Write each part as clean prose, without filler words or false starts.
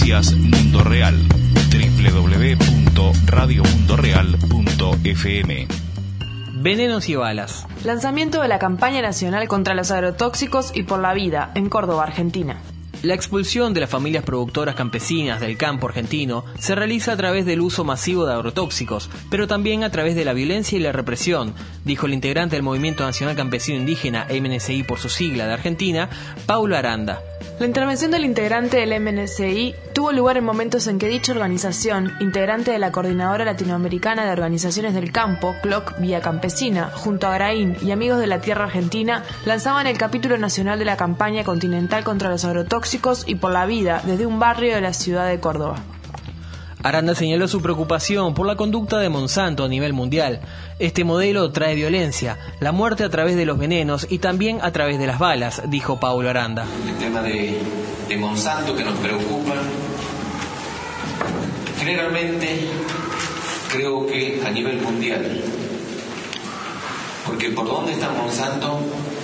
Noticias Mundo Real. www.radiomundoreal.fm. Venenos y balas. Lanzamiento de la campaña nacional contra los agrotóxicos y por la vida en Córdoba, Argentina. La expulsión de las familias productoras campesinas del campo argentino se realiza a través del uso masivo de agrotóxicos, pero también a través de la violencia y la represión, dijo el integrante del Movimiento Nacional Campesino Indígena, MNCI por su sigla, de Argentina, Paulo Aranda. La intervención del integrante del MNCI tuvo lugar en momentos en que dicha organización, integrante de la Coordinadora Latinoamericana de Organizaciones del Campo, CLOC Vía Campesina, junto a Graín y Amigos de la Tierra Argentina, lanzaban el capítulo nacional de la campaña continental contra los agrotóxicos y por la vida desde un barrio de la ciudad de Córdoba. Aranda señaló su preocupación por la conducta de Monsanto a nivel mundial. Este modelo trae violencia, la muerte a través de los venenos y también a través de las balas, dijo Paulo Aranda. El tema de Monsanto que nos preocupa, generalmente creo que a nivel mundial, porque por dónde está Monsanto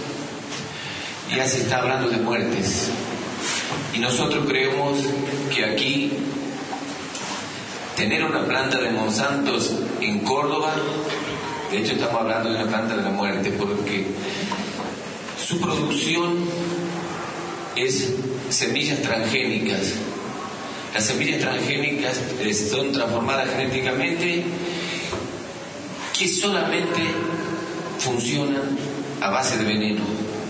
ya se está hablando de muertes, y nosotros creemos que aquí tener una planta de Monsanto en Córdoba, de hecho estamos hablando de una planta de la muerte, porque su producción es semillas transgénicas. Las semillas transgénicas son transformadas genéticamente, que solamente funcionan a base de veneno.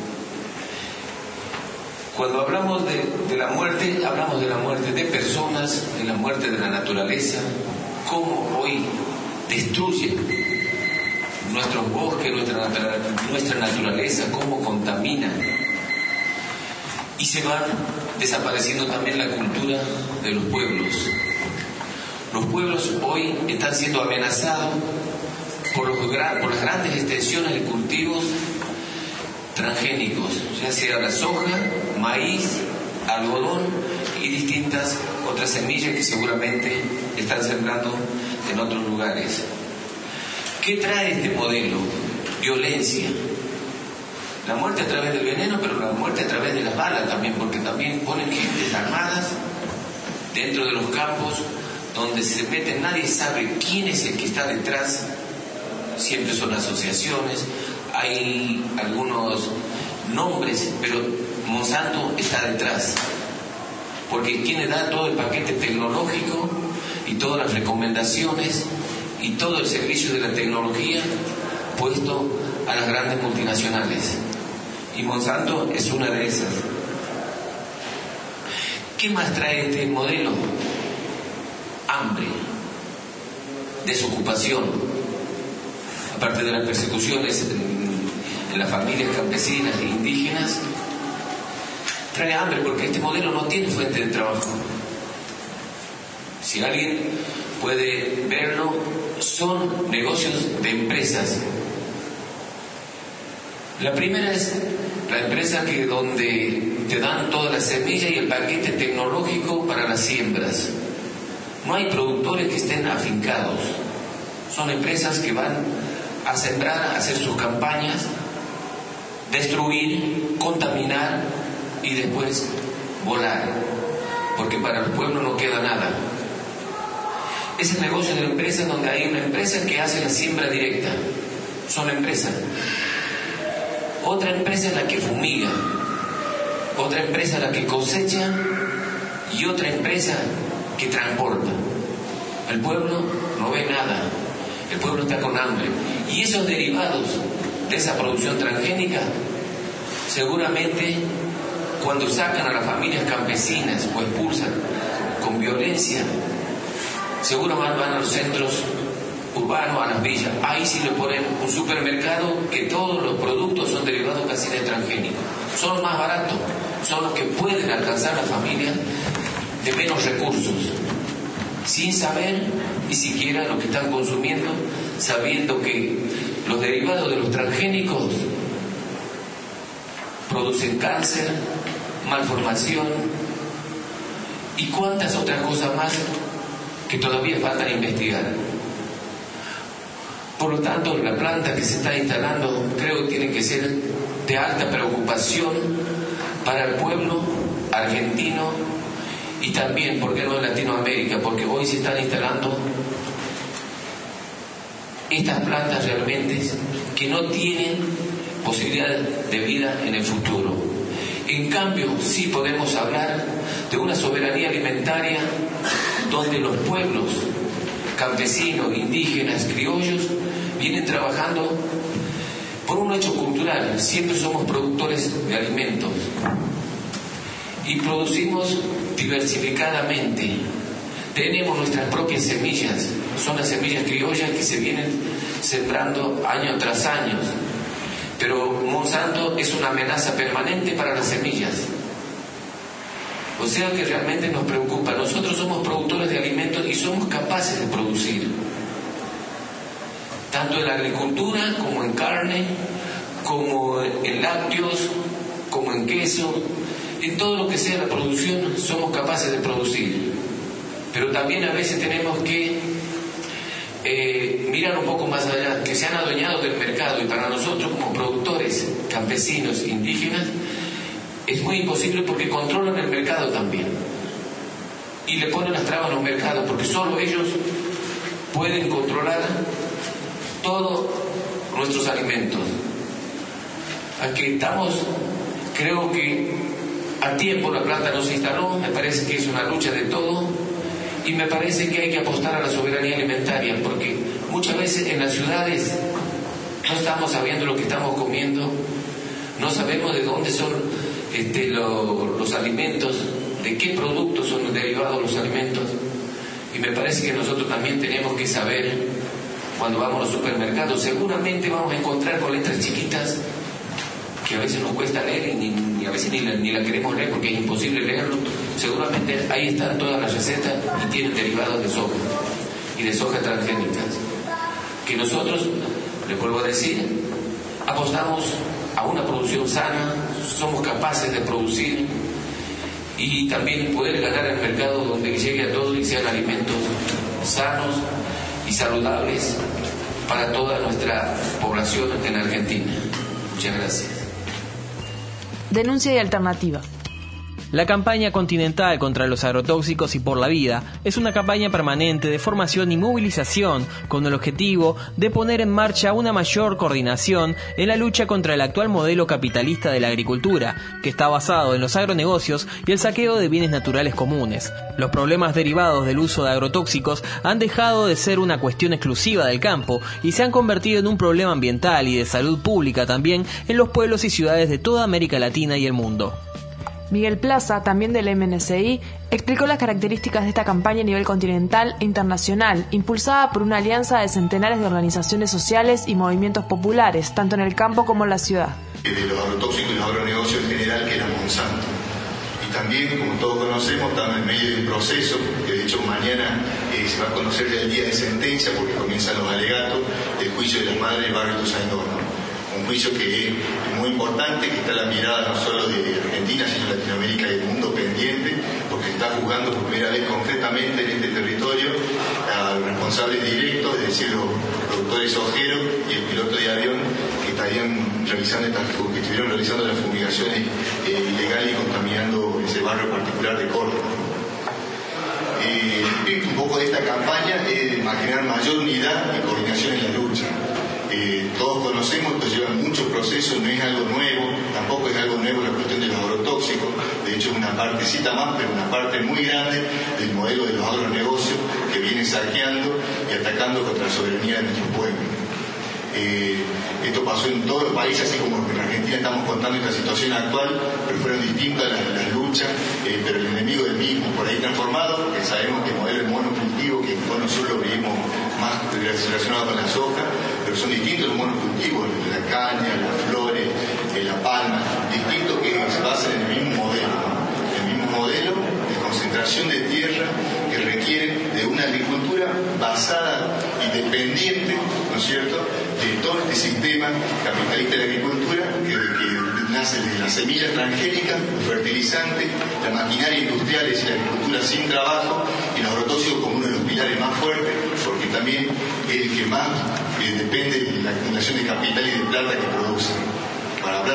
Cuando hablamos de la muerte, hablamos de la muerte de personas, de la muerte de la naturaleza, cómo hoy destruye nuestros bosques, nuestra naturaleza, cómo contamina. Y se va desapareciendo también la cultura de los pueblos. Los pueblos hoy están siendo amenazados por las grandes extensiones de cultivos transgénicos, ya sea la soja, maíz, algodón y distintas otras semillas que seguramente están sembrando en otros lugares. ¿Qué trae este modelo? Violencia. La muerte a través del veneno, pero la muerte a través de las balas también, porque también ponen gentes armadas dentro de los campos donde se meten, nadie sabe quién es el que está detrás, siempre son asociaciones, hay algunos nombres, pero Monsanto está detrás, porque quien da todo el paquete tecnológico y todas las recomendaciones y todo el servicio de la tecnología puesto a las grandes multinacionales, y Monsanto es una de esas. ¿Qué más trae este modelo? Hambre, desocupación, aparte de las persecuciones en las familias campesinas e indígenas, trae hambre porque este modelo no tiene fuente de trabajo. Si alguien puede verlo, son negocios de empresas. La primera es la empresa donde te dan toda la semilla y el paquete tecnológico para las siembras. No hay productores que estén afincados. Son empresas que van a sembrar, a hacer sus campañas, destruir, contaminar y después volar, porque para el pueblo no queda nada. Es el negocio de la empresa donde hay una empresa que hace la siembra directa. Son empresas. Otra empresa es la que fumiga, otra empresa la que cosecha y otra empresa que transporta. El pueblo no ve nada, el pueblo está con hambre. Y esos derivados de esa producción transgénica, seguramente cuando sacan a las familias campesinas o expulsan con violencia, seguro van a los centros urbanos, a las villas. Ahí sí le ponen un supermercado que todos los productos son derivados casi de transgénicos. Son los más baratos, son los que pueden alcanzar a las familias de menos recursos, sin saber ni siquiera lo que están consumiendo, sabiendo que los derivados de los transgénicos producen cáncer, malformación y cuántas otras cosas más que todavía faltan investigar. Por lo tanto, la planta que se está instalando creo que tiene que ser de alta preocupación para el pueblo argentino y también, ¿por qué no en Latinoamérica? Porque hoy se están instalando estas plantas realmente que no tienen posibilidad de vida en el futuro. En cambio, sí podemos hablar de una soberanía alimentaria donde los pueblos campesinos, indígenas, criollos vienen trabajando por un hecho cultural. Siempre somos productores de alimentos y producimos diversificadamente. Tenemos nuestras propias semillas, son las semillas criollas que se vienen sembrando año tras año. Pero Monsanto es una amenaza permanente para las semillas. O sea que realmente nos preocupa. Nosotros somos productores de alimentos y somos capaces de producir. Tanto en la agricultura, como en carne, como en lácteos, como en queso. En todo lo que sea la producción somos capaces de producir. Pero también a veces tenemos que mirar un poco más allá, que se han adueñado del mercado, y para nosotros como productores campesinos indígenas es muy imposible porque controlan el mercado también y le ponen las trabas a los mercados, porque solo ellos pueden controlar todos nuestros alimentos. Aquí estamos, creo que a tiempo la planta no se instaló, me parece que es una lucha de todo. Y me parece que hay que apostar a la soberanía alimentaria, porque muchas veces en las ciudades no estamos sabiendo lo que estamos comiendo, no sabemos de dónde son los alimentos, de qué productos son derivados los alimentos. Y me parece que nosotros también tenemos que saber, cuando vamos a los supermercados, seguramente vamos a encontrar con letras chiquitas que a veces nos cuesta leer y a veces ni la queremos leer porque es imposible leerlo. Seguramente ahí están todas las recetas y tienen derivados de soja y de soja transgénicas, que nosotros, les vuelvo a decir, apostamos a una producción sana, somos capaces de producir y también poder ganar el mercado donde llegue a todos y sean alimentos sanos y saludables para toda nuestra población en Argentina. Muchas gracias. Denuncia y alternativa. La campaña continental contra los agrotóxicos y por la vida es una campaña permanente de formación y movilización con el objetivo de poner en marcha una mayor coordinación en la lucha contra el actual modelo capitalista de la agricultura, que está basado en los agronegocios y el saqueo de bienes naturales comunes. Los problemas derivados del uso de agrotóxicos han dejado de ser una cuestión exclusiva del campo y se han convertido en un problema ambiental y de salud pública también en los pueblos y ciudades de toda América Latina y el mundo. Miguel Plaza, también del MNCI, explicó las características de esta campaña a nivel continental e internacional, impulsada por una alianza de centenares de organizaciones sociales y movimientos populares, tanto en el campo como en la ciudad. De los agrotóxicos y los agronegocios en general, que era Monsanto. Y también, como todos conocemos, estamos en medio de un proceso, que de hecho mañana se va a conocer ya el día de sentencia, porque comienzan los alegatos del juicio de las madres del barrio Ituzaingó, ¿no? Un juicio que es muy importante, que está la mirada no solo de Argentina, sino de Latinoamérica y del mundo pendiente, porque se está juzgando por primera vez concretamente en este territorio a los responsables directos, es decir, los productores sojeros y el piloto de avión que estuvieron realizando las fumigaciones ilegales y contaminando ese barrio particular de Córdoba. Un poco de esta campaña es de generar mayor unidad y coordinación en la lucha. Todos conocemos, esto lleva muchos procesos, no es algo nuevo, tampoco es algo nuevo la cuestión de los agrotóxicos, de hecho es una partecita más, pero una parte muy grande del modelo de los agronegocios que viene saqueando y atacando contra la soberanía de nuestro pueblo. Esto pasó en todos los países, así como en Argentina estamos contando esta situación actual, pero fueron distintas las luchas, pero el enemigo es el mismo, por ahí transformado, porque sabemos que el modelo es monocultivo, que nosotros lo vivimos más relacionado con la soja, pero son distintos los monocultivos, la caña, las flores, la palma, distintos que se basan en el mismo modelo, ¿no? El mismo modelo de concentración de tierra que requiere de una agricultura basada y dependiente, ¿no es cierto?, de todo este sistema capitalista de la agricultura que nace desde la semilla transgénica, los fertilizantes, la maquinaria industrial, es decir, la agricultura sin trabajo, y los agrotóxicos como uno de los pilares más fuertes, porque también es el que más depende de la acumulación de capital y de plata que produce. Para hablar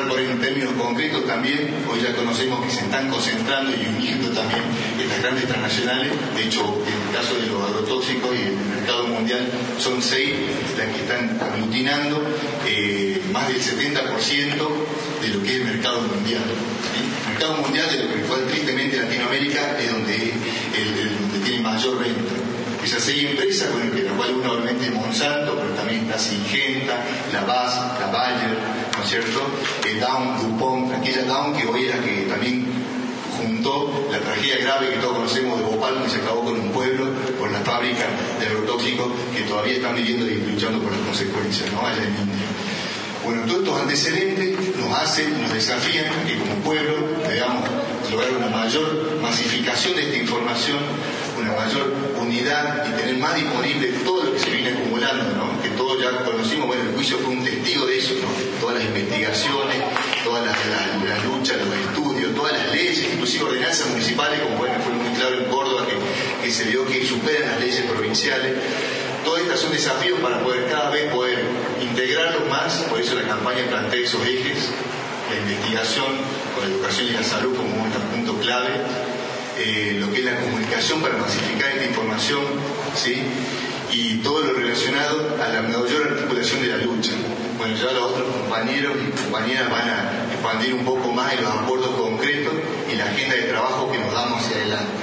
hablar por ahí en términos concretos también, hoy ya conocemos que se están concentrando y uniendo también estas grandes transnacionales. De hecho, en el caso de los agrotóxicos y en el mercado mundial, son 6 las que están aglutinando más del 70% de lo que es el mercado mundial. ¿Sí? El mercado mundial, de lo que fue tristemente Latinoamérica, es donde tiene mayor venta. Esas 6 empresas, bueno, que la cual uno obviamente es Monsanto, pero también está Syngenta, la BASF, la Bayer, ¿no es cierto? Dow, DuPont, aquella Dow que hoy es la que también juntó la tragedia grave que todos conocemos de Bhopal, que se acabó con un pueblo por la fábrica de agrotóxicos que todavía están viviendo y luchando por las consecuencias, ¿no? Allá en India. Bueno, todos estos antecedentes nos desafían a que como pueblo debamos lograr una mayor masificación de esta información, una mayor unidad y tener más disponible todo lo que se viene acumulando, ¿no? Que todos ya conocimos, bueno, el juicio fue un testigo de eso, ¿no? Todas las investigaciones, todas las luchas, los estudios, todas las leyes, inclusive ordenanzas municipales, como bueno, fue muy claro en Córdoba, que se vio que superan las leyes provinciales. Todas estas son desafíos para poder cada vez poder integrarlos más, por eso la campaña plantea esos ejes, la investigación con la educación y la salud como un punto clave, lo que es la comunicación para masificar esta información, ¿sí? Y todo lo relacionado a la mayor articulación de la lucha. Bueno, ya los otros compañeros y compañeras van a expandir un poco más en los acuerdos concretos y la agenda de trabajo que nos damos hacia adelante.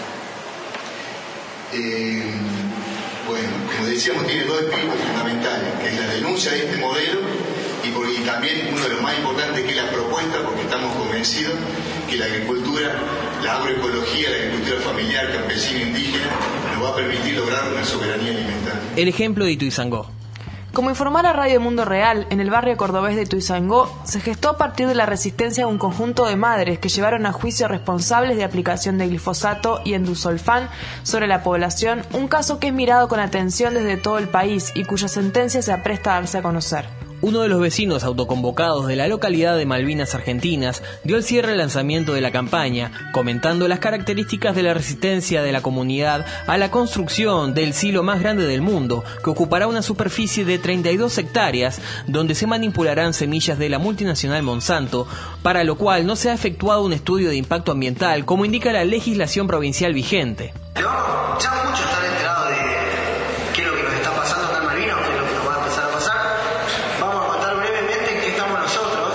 Bueno, como decíamos, tiene 2 espíritus fundamentales, que es la denuncia de este modelo y también uno de los más importantes, que es la propuesta, porque estamos convencidos que la agricultura, la agroecología, la agricultura familiar, campesina, indígena, nos va a permitir lograr una soberanía alimentaria. El ejemplo de Ituzaingó. Como informara Radio Mundo Real, en el barrio cordobés de Ituzaingó se gestó a partir de la resistencia de un conjunto de madres que llevaron a juicio responsables de aplicación de glifosato y endusolfán sobre la población, un caso que es mirado con atención desde todo el país y cuya sentencia se apresta a darse a conocer. Uno de los vecinos autoconvocados de la localidad de Malvinas Argentinas dio el cierre al lanzamiento de la campaña, comentando las características de la resistencia de la comunidad a la construcción del silo más grande del mundo, que ocupará una superficie de 32 hectáreas, donde se manipularán semillas de la multinacional Monsanto, para lo cual no se ha efectuado un estudio de impacto ambiental, como indica la legislación provincial vigente. Ya muchos están enterados de qué es lo que nos está pasando acá en Malvinas, o qué es lo que nos va a empezar a pasar. Vamos a contar brevemente en qué estamos nosotros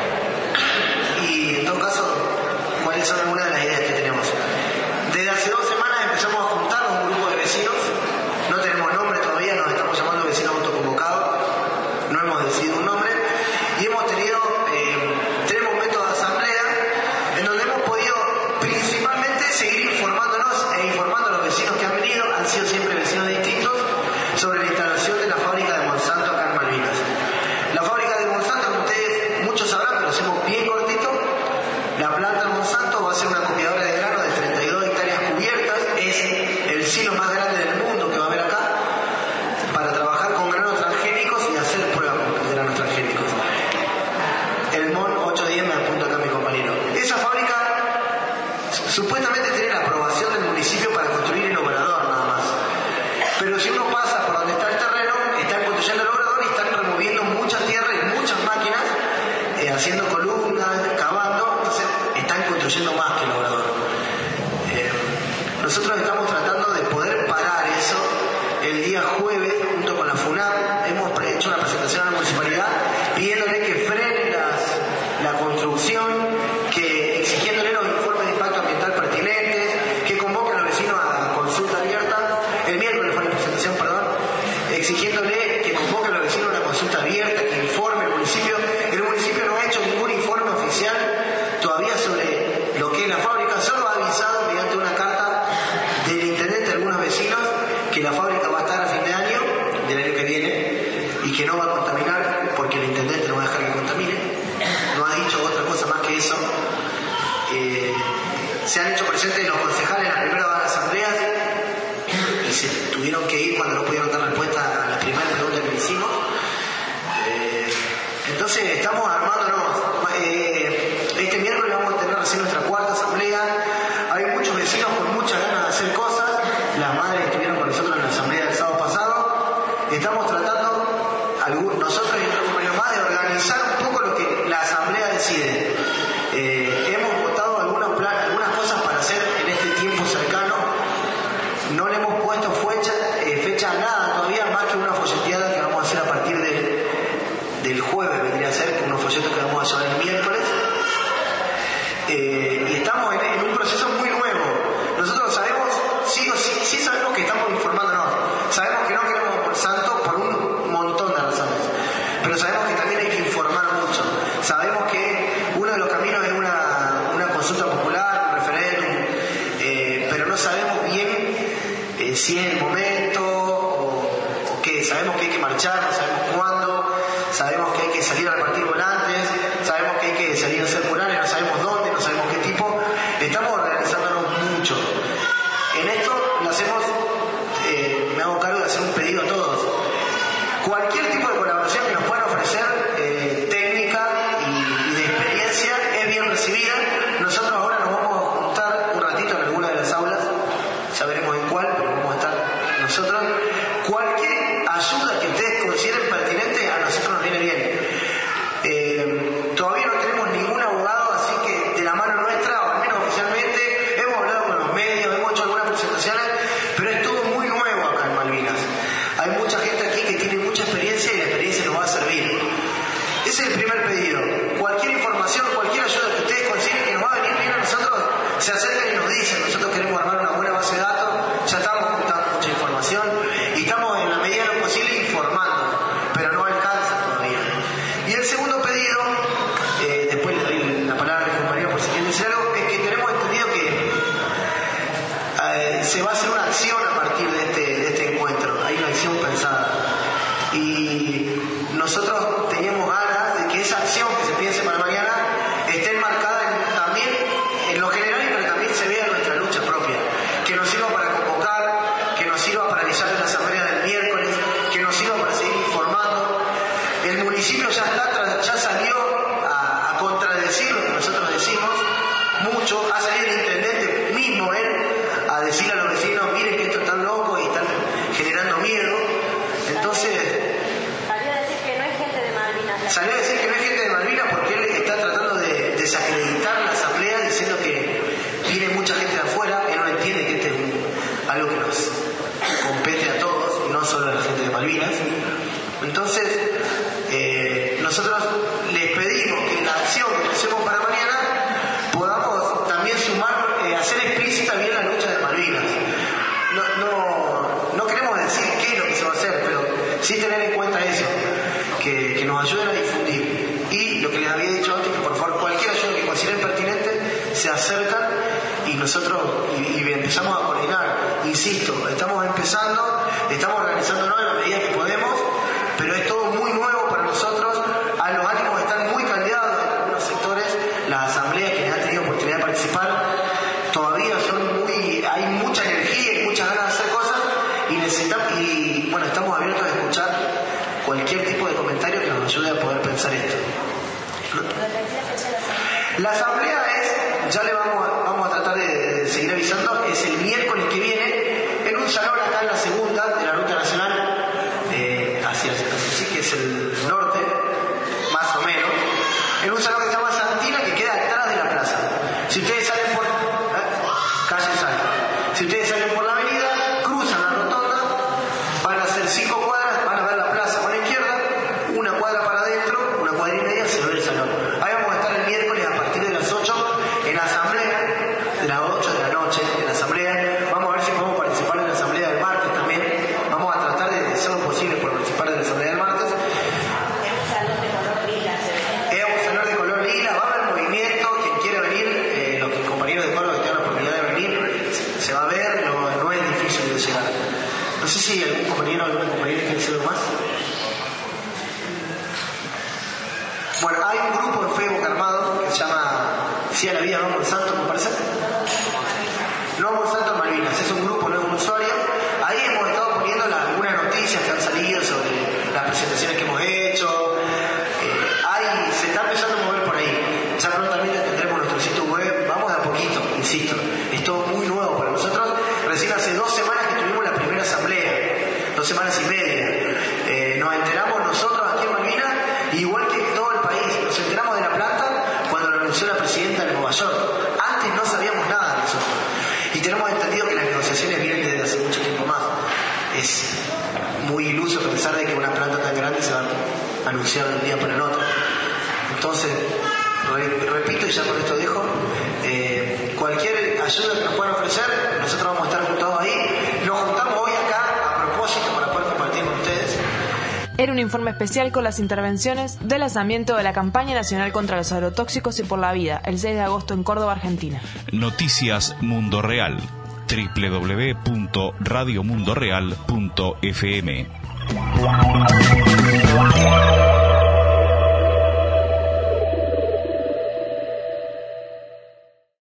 y, en todo caso, cuáles son algunas de las ideas que tenemos. Desde hace 2 semanas empezamos a juntarnos un grupo de vecinos. No tenemos nombre todavía, nos estamos llamando vecinos autoconvocados. No hemos decidido un nombre. Y hemos tenido 3 momentos de asamblea en donde hemos podido principalmente seguir informándonos e informando a los vecinos que han venido, han sido siempre vecinos distintos, sobre la instalación de la fábrica de Monsanto acá en Malvinas. La fábrica de Monsanto, como ustedes muchos sabrán, pero lo hacemos bien cortito, la planta de Monsanto va a ser una copiadora de grano de 32 hectáreas cubiertas, es el silo más grande del mundo que va a haber acá, para trabajar con granos transgénicos y hacer pruebas de granos transgénicos. El MON 810 me apunta acá mi compañero. Esa fábrica supuestamente tiene la aprobación del municipio para construir el obrador nada más. Pero si uno pasa por donde está el terreno, están construyendo el obrador y están removiendo mucha tierra y muchas máquinas, haciendo columnas, cavando, entonces están construyendo más que el obrador. Nosotros estamos tratando de poder parar eso. El día jueves, junto con la FUNAP, hemos hecho una presentación a la municipalidad pidiéndole que frenen la construcción, que exigiéndole los informes de impacto ambiental pertinentes, que convoquen a los vecinos a consulta abierta. El miércoles fue la presentación, exigiéndole que convoquen a los vecinos a una consulta abierta, que informe el municipio. El municipio no ha hecho ningún informe oficial todavía sobre lo que es la fábrica, solo ha avisado mediante una carta del intendente a algunos vecinos que la fábrica va a estar a fin de año, del año que viene, y que no va a contaminar porque el intendente no va a dejar que contamine. No ha dicho otra cosa más que eso. Se han hecho presentes los concejales en las primeras asambleas y se tuvieron que ir cuando no pudieron dar respuesta a las primeras preguntas que le hicimos. Entonces estamos armándonos. Este miércoles vamos a tener recién nuestra 4ª asamblea. Hay muchos vecinos con muchas ganas de hacer cosas. Las madres estuvieron con nosotros en la asamblea del sábado pasado. Estamos tratando, nosotros y otros compañeros más, de organizar un poco lo que la asamblea vamos a llevar el miércoles. Y estamos en un proceso muy nuevo. Nosotros sabemos, sí sabemos que estamos informándonos. Sabemos que no queremos por santo por un montón de razones. Pero sabemos que también hay que informar mucho. Sabemos que uno de los caminos es una consulta popular, un referéndum, pero no sabemos bien si es el momento o qué. Sabemos que hay que marchar, no sabemos cuándo, sabemos que hay que salir a repartir volantes, sabemos que hay que salir a hacer murales, no sabemos dónde, no sabemos qué tipo. Estamos organizándonos mucho. En esto lo hacemos, me hago cargo de hacer un pedido a todos. Cualquier tipo de colaboración que nos puedan ofrecer, técnica y de experiencia, es bien recibida. Nosotros ahora nos vamos a juntar un ratito en alguna de las aulas, ya veremos en cuál, pero vamos a estar nosotros. Cualquier ayuda que ustedes consideren pertinente a nosotros nos viene bien. Todavía no tenemos ningún abogado, así que de la mano nuestra, o al menos oficialmente, hemos hablado con los medios, hemos hecho algunas presentaciones, pero es todo muy nuevo acá en Malvinas. Hay mucha gente aquí que tiene mucha experiencia y la experiencia nos va a servir. Ese es el primer pedido. Cualquier información, cualquier ayuda que ustedes consideren que nos va a venir bien a nosotros, se acercan y nos dicen. Nosotros queremos armar una buena base de datos, ya estamos juntando mucha información y estamos en la medida de lo posible informando, pero no alcanza todavía. Y el segundo pedido, después le doy la palabra al compañero por si quieren decir algo, es que tenemos entendido que se va a hacer una acción a partir de este encuentro. Hay una acción pensada. Y nosotros teníamos ganas de que esa acción que se piense para mañana esté enmarcada también en lo general, pero también se vea nuestra lucha propia. Que nos sirva para convocar, que nos sirva para realizar la asamblea del miércoles, que nos sirva para seguir informando. El municipio ya salió a contradecir lo que nosotros decimos mucho. Ha salido el intendente mismo a decirle a los vecinos, miren que esto es tan loco y están generando miedo. Entonces salió a decir que no es gente de Malvinas. Salió a decir que no es gente de Malvinas porque él está tratando de desacreditar la asamblea diciendo que viene mucha gente de afuera. Él no entiende que este es algo que nos compete a todos y no solo a la gente de Malvinas. Entonces nosotros les pedimos que en la acción que hacemos para mañana podamos también sumar, hacer explícita bien la lucha de Malvinas. No queremos decir qué es lo que se va a hacer, pero sí tener en cuenta eso, que nos ayuden a difundir. Y lo que les había dicho antes, que por favor cualquier ayuda que consideren pertinente se acercan y nosotros y empezamos a coordinar. Insisto, estamos empezando, estamos organizándonos en la medida que podemos, pero es todo muy nuevo para nosotros. Los ánimos están muy caldeados en algunos sectores. Las asambleas que les han tenido oportunidad de participar todavía hay mucha energía y muchas ganas de hacer cosas y bueno, estamos abiertos a escuchar cualquier tipo de comentario que nos ayude a poder pensar esto. La asamblea ya le vamos a tratar de seguir avisando, es el miércoles que viene en un salón acá en la segunda de la Ruta Nacional, hacia que es el norte, más o menos, en un salón que se llama Santina, que queda detrás de la plaza. Si ustedes salen por calle Sal, si ustedes salen por la avenida, cruzan la rotonda, van a hacer 5 cuadras, van a ver la plaza por la izquierda, una cuadra para adentro, una cuadra y media, se ve el salón. Ahí vamos a estar el miércoles a partir de las 8 en la asamblea, de las 8 de la noche en la asamblea. Vamos a ver si podemos participar en la asamblea del martes también. Vamos a tratar de hacer lo posible por participar de la asamblea del martes. Es un salón de color lila. Es un salón de color lila, va a haber movimiento, quien quiera venir, los compañeros de coro que tengan la oportunidad de venir, se va a ver, no es difícil de llegar. No sé si algún compañero o alguna compañera quiere decir algo más. Bueno, hay un grupo en Facebook armado que se llama Sí a la Vida, No a Monsanto, me parece. No a Monsanto en Malvinas, es un grupo, no es un usuario. Ahí hemos estado poniendo algunas noticias que han salido sobre las presentaciones que hemos hecho. Se está empezando a mover por ahí. Ya prontamente tendremos nuestro sitio web. Vamos de a poquito, insisto. Es todo muy nuevo para nosotros. Recién hace 2 semanas que tuvimos la primera asamblea. 2 semanas y media. Nos enteramos nosotros aquí en Malvinas, igual que en todo el país. Nos enteramos de la planta cuando lo anunció la presidenta de Nueva York. Antes no sabíamos nada de nosotros. Y tenemos entendido que las negociaciones vienen desde hace mucho tiempo más. Es muy iluso pensar de que una planta tan grande se va a anunciar de un día para el otro. Entonces, repito y ya con esto dejo, cualquier ayuda que nos puedan ofrecer, nosotros vamos a estar juntados ahí. Nos juntamos hoy acá a propósito para poder compartir con ustedes. Era un informe especial con las intervenciones del lanzamiento de la campaña nacional contra los agrotóxicos y por la vida, el 6 de agosto en Córdoba, Argentina. Noticias Mundo Real, www.radiomundoreal.fm.